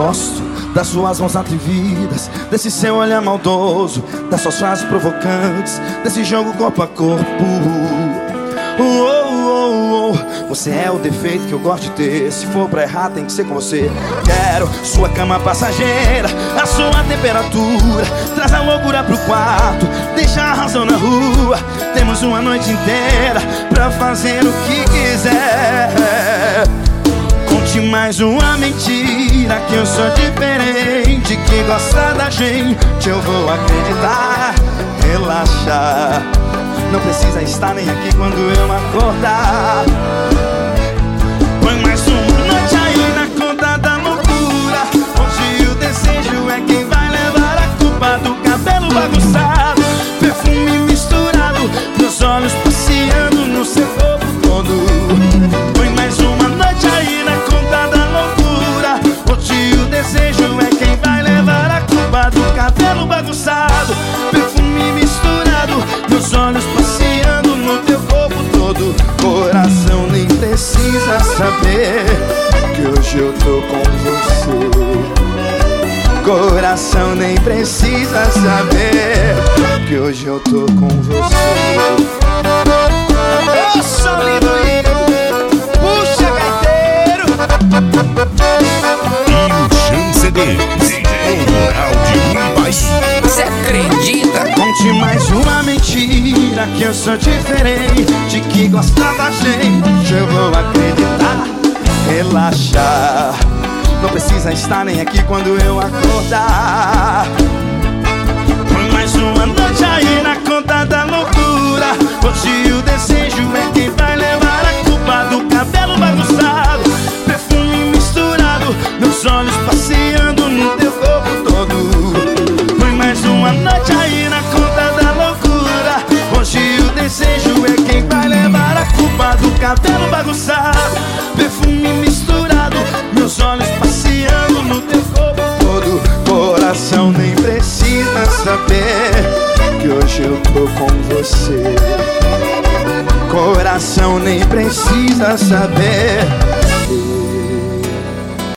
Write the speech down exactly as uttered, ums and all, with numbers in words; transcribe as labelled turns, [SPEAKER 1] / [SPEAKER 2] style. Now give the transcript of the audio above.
[SPEAKER 1] gosto das suas mãos atrevidas, desse seu olhar maldoso, das suas frases provocantes, desse jogo corpo a corpo. Oh, oh, oh, oh. Você é o defeito que eu gosto de ter. Se for pra errar tem que ser com você. Quero sua cama passageira, a sua temperatura, traz a loucura pro quarto, deixa a razão na rua. Temos uma noite inteira pra fazer o que quiser. Conte mais uma mentira, que eu sou diferente, que gosta da gente, eu vou acreditar. Relaxa, não precisa estar nem aqui quando eu acordar. Põe mais uma noite aí na conta da loucura, onde o desejo é quem vai levar a culpa do cabelo bagunçado, perfume misturado, meus olhos passeando no seu corpo todo. Põe mais uma noite aí na conta da loucura, onde o desejo é quem vai levar a culpa do cabelo bagunçado, perfume misturado, meus olhos passeando no teu corpo todo. Coração nem precisa saber que hoje eu tô com você. Coração nem precisa saber que hoje eu tô com você. Ô, sólido e puxa, gaiteiro.
[SPEAKER 2] E o Chan C D, D J Moral de um baixo.
[SPEAKER 3] Cê acredita?
[SPEAKER 1] Conte mais uma mentira, que eu sou diferente, que gosta da gente, eu vou acreditar. Relaxa, não precisa estar nem aqui quando eu acordar. Põe mais uma noite aí na conta da loucura, hoje o desejo é quem vai levar a culpa do cabelo bagunçado, perfume misturado, meus olhos passeando no teu corpo todo. Põe mais uma noite aí na conta da loucura, hoje o desejo é quem vai levar a culpa do cabelo bagunçado, perfume misturado, meus olhos passeando no teu corpo todo. Coração nem precisa saber que hoje eu tô com você. Coração nem precisa saber.